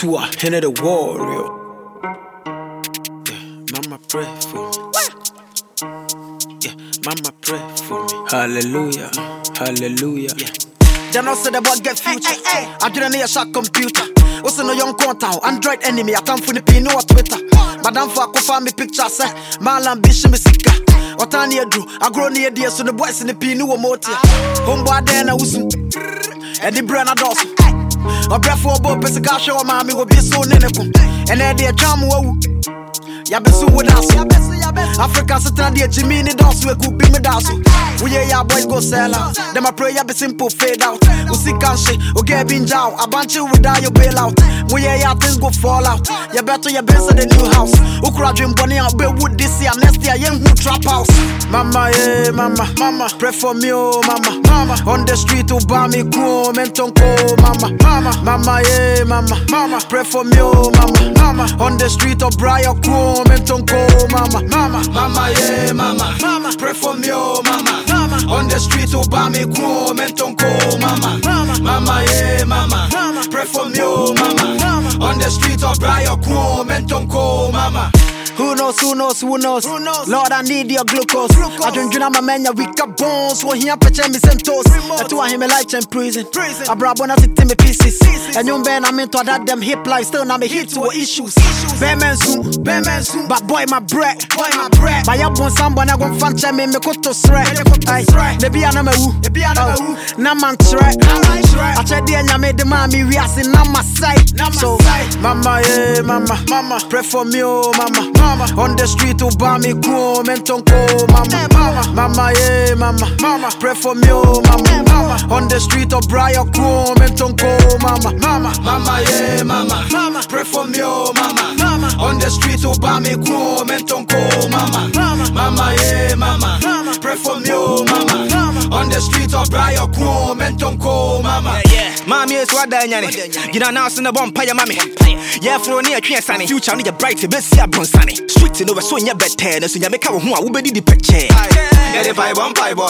Tua, Henry the warrior. Yeah, mama pray for me. Yeah, mama pray for me. Hallelujah, hallelujah. Yeah. They say the boy get future. I didn't need a shot computer. What's in a young quarter? Android enemy. I come from the Pino or Twitter. Madam for I find me pictures. My ambition is sick. What I need do? I grow near dear, so the boys in the Pino or Motia. Homeboy then I was. And the brand I does. A breath for a boat, Pessica show mammy will be so nenical. And then they charm woo. Yabesu with us. Africa sitting there, Jimmy dance we could be me dance. We ya boys go sell out. Them a pray ya be simple fade out. We see can't we get binge out. A bunch you without your bail out. We ya things go fall out. You better ya best in the new house. Ukra dream bunny out be wood this year. Next year young who trap house. Mama, yeah, mama, mama, pray for me, oh mama, mama. On the street to buy me cool, menton ko, mama, mama, mama, yeah, mama, mama, pray for me, oh mama, mama. On the street to Briar cool, menton ko, mama, mama, mama, yeah, mama, mama, pray for me, oh mama, mama. On the street to buy me cool, menton ko, mama, mama, mama, yeah, mama, mama, pray for me, oh mama, mama. On the street to Briar cool, menton ko, mama. Who knows, who knows, who knows? Lord, I need your glucose. I drink my mania, we got bones. So here, picture me some toast. I do him a light in prison. I brought one of the team pieces. And you ben, I'm into that them hip life. Still, now me hit to issues. Bearman soon, but boy, my bread. But you want someone I won't fan me, me cut to sweat. Maybe I know me woo. Now man try. I tried the end, I made the mommy, we are seeing my side. So, mama, yeah, mama, mama, pray for me, oh mama. Mama, on the street to buy me cool, menton ko, mama, mama, mama, yeah, mama, mama, pray for me, oh mama, mama, on the street to Briar cool, menton ko, mama, mama, mama, yeah, mama, mama, pray for me, oh mama, mama, on the street to buy me cool, menton ko, mama, mama, mama, yeah, mama, mama, pray for me, oh mama, mama, on the street to Briar cool, menton ko, mama. Mommy is what I you know now in the vampire mommy. Yeah, for near Sunny, future need a bright best year Bronsani. Street in over so near bed ten, so you make out who will be the picture. Yeah, if I want pie boy,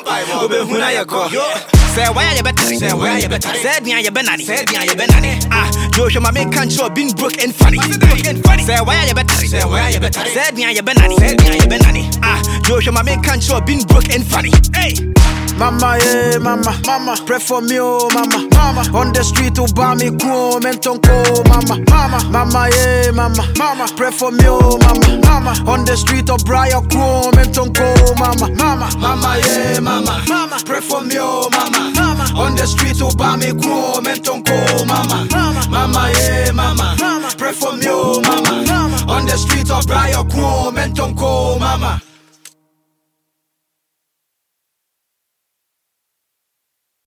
who I call. Say why you better, say why you better, said near your banana, said near your banana. Ah, Joshua, my man can't show being broke and funny. Say why you better, say why you better, said near your banana, said near your banana. Ah, Joshua, my man can't show being broke and funny. Hey. Mama, yeah, mama, mama, pray for me, oh mama, mama. On the street to buy me cool, menton ko, mama, mama, mama, yeah, mama, mama, pray for me, oh mama, mama. On the street to Briar cool, menton ko, mama, mama, mama, yeah, mama, mama, pray for me, oh mama, mama. On the street to buy me cool, menton ko, mama, mama, mama, yeah, mama, mama, pray for me, oh mama, mama. On the street to Briar cool, menton ko, mama.